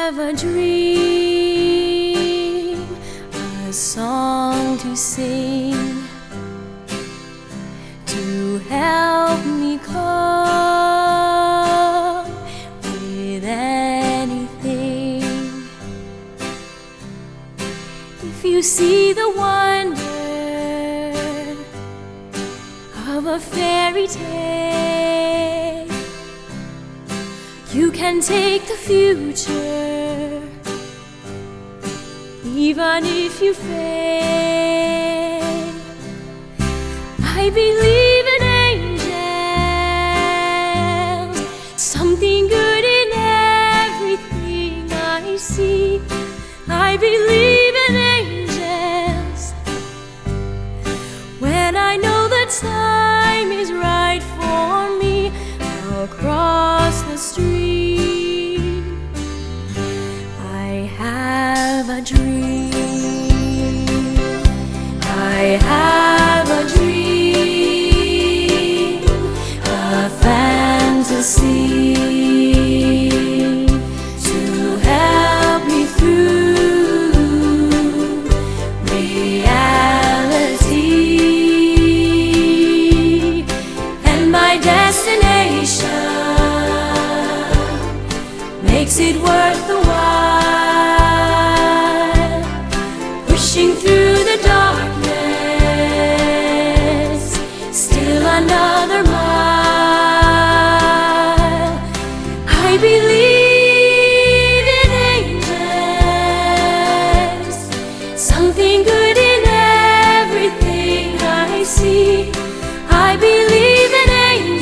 have a dream, a song to sing, to help me cope with anything. If you see the wonder of a fairy tale, you can take the future, even if you fail. I believe in angels, something good in everything I see. I believe in angels when I know the time is right for me. I'll cross the street. I have a dream. I have a dream, a fantasy to help me through reality, and my destination makes it worth the while, pushing through the darkness, still another mile. I believe in angels, something good in everything I see. I believe in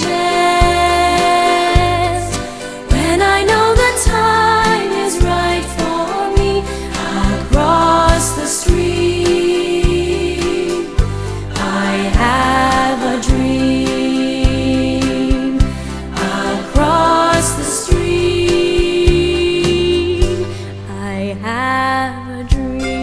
angels when I know the time is right for me. I'll cross the street. I have a dream. I'll cross the street. I have a dream.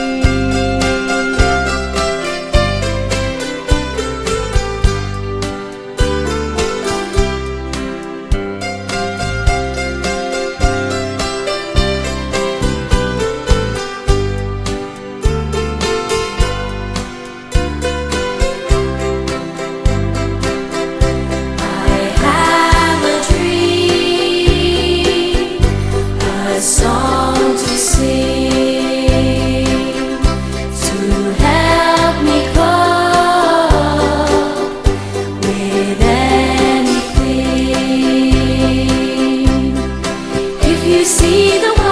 Song to sing, to help me cope with anything. If you see the